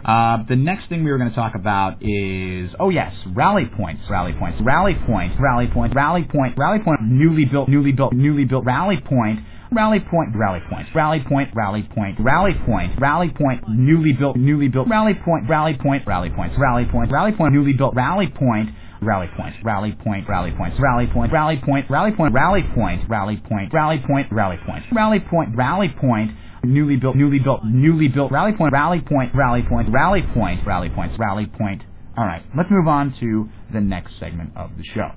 The next thing we were going to talk about is, oh yes, rally points, rally points, rally point, rally point, rally point, rally point, newly built, rally point, rally point, rally point, rally point, rally point, rally point, rally point, newly built, rally point, rally point, rally points, rally point, rally point, newly built, rally point, rally point, rally point, rally points, rally point, rally point, rally point, rally point, rally point, rally point, rally point, rally point, rally point, newly built, rally point, rally point, rally point, rally point, rally points, rally point. All right, let's move on to the next segment of the show.